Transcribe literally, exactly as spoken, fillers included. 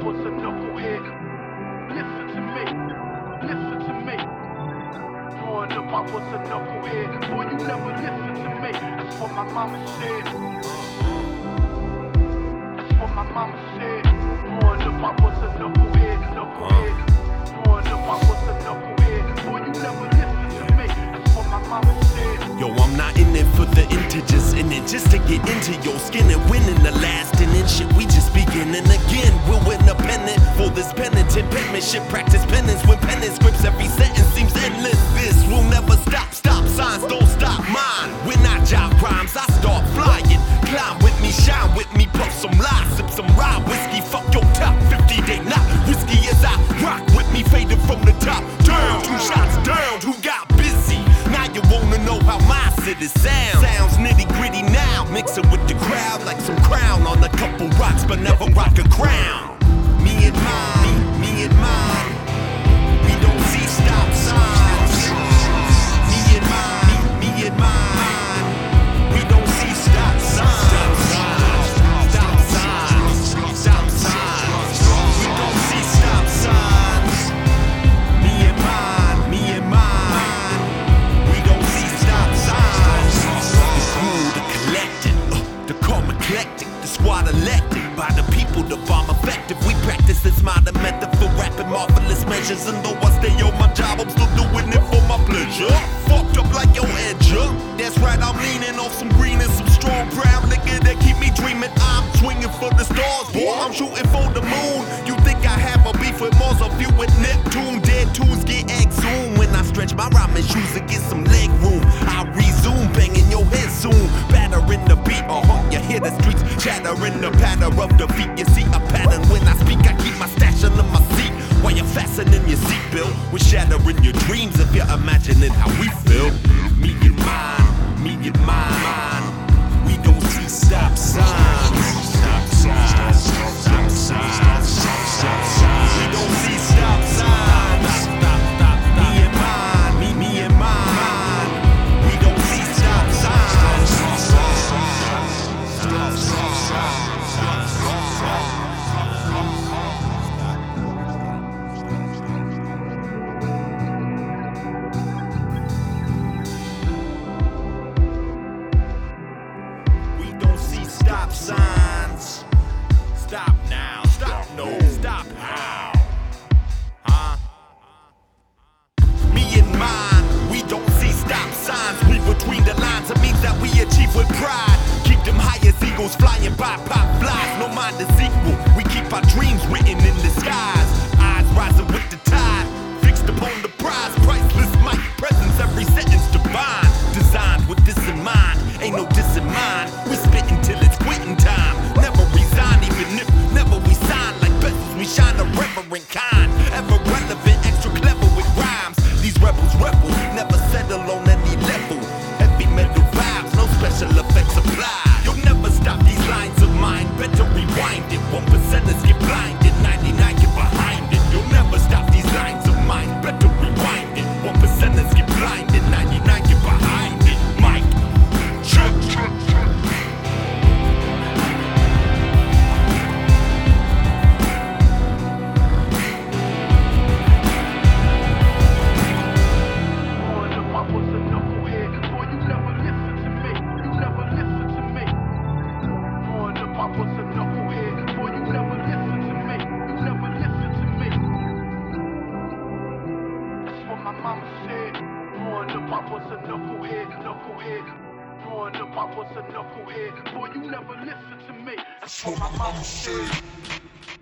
was a knucklehead. Listen to me, listen to me. Growing up, I was a knucklehead. Boy, you never listened to me. That's what my mama said. That's what my mama said. Growing up, I was a knucklehead, knucklehead. Growing up, I was a knucklehead. Boy, you never listened to me. That's what my mama said. Yo, I'm not in it for the integers, in it just to get into your skin and winning the last inning. Shit, we just beginning again. We'll win a pennant for this penitent penmanship. Practice penance when penning scripts. Every sentence seems endless. This will never stop. Stop signs don't stop mine. When I job rhymes, I start flying. Climb with me, shine with me, puff some lies, sip some rye whiskey. Fuck your top fifty, they not whiskey as I rock with me, faded from the top down. Two shots down, who got busy? Now you wanna know how my city sounds. Sounds nitty gritty now, mix it with the crowd like some crown on a couple rocks, but never rock a crown. Me and mine, me, me and mine. We don't see stop signs. Me and mine, me, me and mine. We don't see stop signs. Stop signs, stop signs, stop signs. We don't see stop signs. Me and mine, me and mine. We don't see stop signs. The cool, the collected, uh, the calm eclectic, the squad elected by the people, the bomb effective. We practice this modern method for rapping marvelous measures. And though I stay on my job, I'm still doing it for my pleasure. Fucked up like your edge, huh? That's right, I'm leaning off some green and some strong brown liquor that keep me dreaming. I'm swinging for the stars, boy, I'm shooting for the moon. You think I have a beef with Mars, or view with Neptune? Dead tunes get exhumed when I stretch my rhyming shoes and get some leg room. I resume, banging your head soon. Battering the beat, uh-huh, you hear the streets chattering the patter of the feet. You see a pattern when I speak, I keep my stash under my seat. While you're fastening your seatbelt, we're shattering your dreams if you're imagining how we feel. Me and mine, me and mine. We don't see stop signs. Stop signs, stop signs, stop signs. We don't see stop signs. Stop, stop, me and mine, me, me and mine. We don't see stop signs. Stop, stop, stop, stop, stop. Stop signs. Stop now. Stop no. Stop how? Huh? Me and mine, we don't see stop signs. Read between the lines, it means that we achieve with pride. Keep them high as eagles flying by pop flies. No mind the sequel. We keep our dreams written in the skies. Eyes rising with the tide. Fixed upon the prize. Priceless mic presence. Every sentence divine. Designed with this in mind. Ain't no diss in mind. We spit until it's quitting time. Never resign, even if never we sign. Like bezels, we shine a reverent kind. Ever relevant, extra clever with rhymes. These rebels rebel, never settle on any level. Heavy metal vibes, no special effects applied. You'll never stop these lines of mine. Better rewind it. One percenters get blinded, ninety-nine get behind it. You'll never stop these lines of mine. Better rewind it. One percenters get blinded, ninety-nine get behind it. Mike, check, check, check. I was a knucklehead, knucklehead. Growing up, I was a knucklehead. Boy, you never listened to me. That's what my mama said.